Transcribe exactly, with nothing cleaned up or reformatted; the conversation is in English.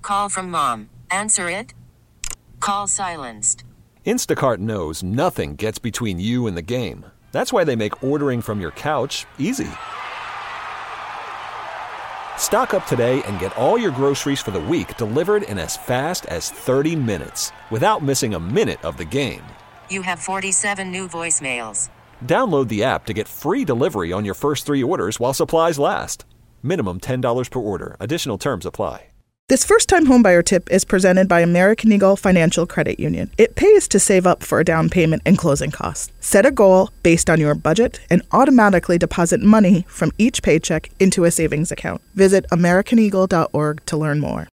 call from mom. Answer it. Call silenced. Instacart knows nothing gets between you and the game. That's why they make ordering from your couch easy. Stock up today and get all your groceries for the week delivered in as fast as thirty minutes without missing a minute of the game. You have forty-seven new voicemails. Download the app to get free delivery on your first three orders while supplies last. Minimum ten dollars per order. Additional terms apply. This first-time homebuyer tip is presented by American Eagle Financial Credit Union. It pays to save up for a down payment and closing costs. Set a goal based on your budget and automatically deposit money from each paycheck into a savings account. Visit american eagle dot org to learn more.